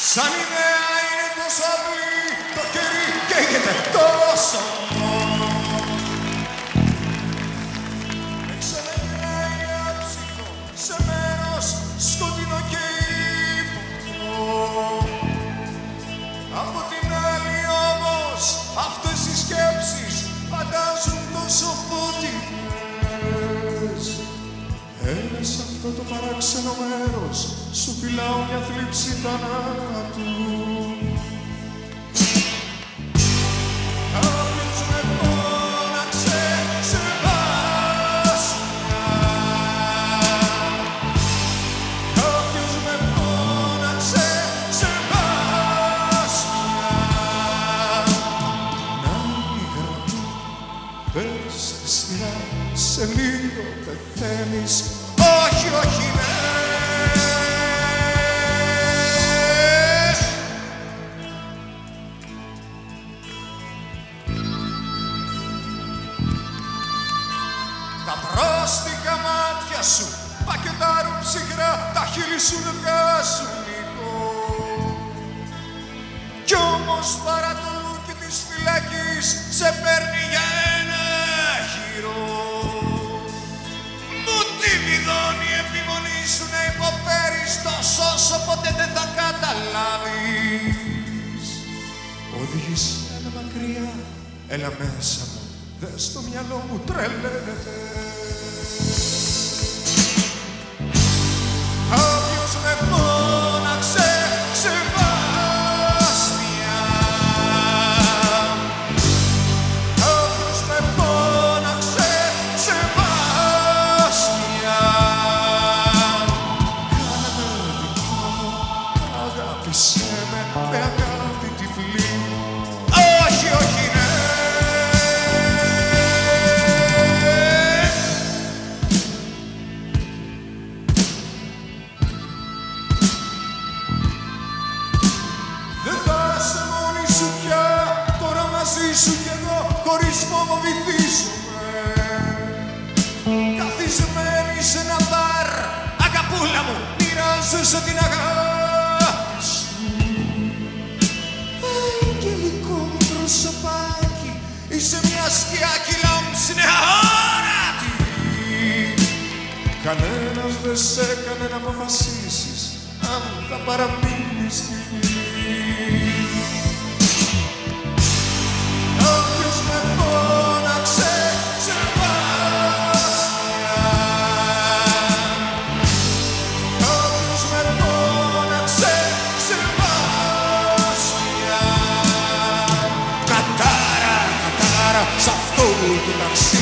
Σαν ιδέα είναι τόσο απλή, το κερί καίγεται τόσο. Έξω να γυρνάει άψυχο σε μέρος σκοτεινό και ύποπτο. Από την άλλη όμως αυτές οι σκέψεις φαντάζουν τόσο φωτεινές. Έλα σε αυτό το παράξενο μέρος σου φυλάω μια θλίψη θανάτου. Κάποιος με φώναξε σε βάσια. Κάποιος με φώναξε σε βάσια. Να η γραμμή, πες τη σειρά, σε λίγο πεθαίνεις. Όχι, όχι, ναι. Τα πρόστιχα μάτια σου πακετάρουν ψυχρά, τα χείλη σου δεν βγάζουν ήχο. Κι όμως παρά το λούκι της φυλακής σε παίρνει για ένα γύρο. Μου τη μηδώνει η επιμονή σου να υποφέρεις τόσο όσο ποτέ δεν θα καταλάβεις. Οδήγησε ένα μακριά, έλα μέσα μου, δες το μυαλό μου τρελαίνεται. Κάποιος με φώναξε σε βάσια. Κάποιος με φώναξε σε βάσια. Κάνε με δικό μου, αγάπησέ με αγάπη τυφλή. Όχι, όχι, ναι. Δεν θα είσαι μόνη σου πια, τώρα μαζί σου κι εγώ χωρίς φόβο βυθίζουμε. Καθισμένη σε ένα μπαρ, αγαπούλα μου, μοιράζεσαι την αγάπη σου. Αγγελικό μου προσωπάκι, είσαι μια σκιά κυλάμψινε αόρατη. Κανένας δεν σε έκανε να αποφασίσεις αν θα παραμείνεις στη γη. Κάποιος με φώναξε σε βάσια. Κάποιος με φώναξε σε βάσια. Κατάρα, κατάρα, σ' αυτό το ταξίδι.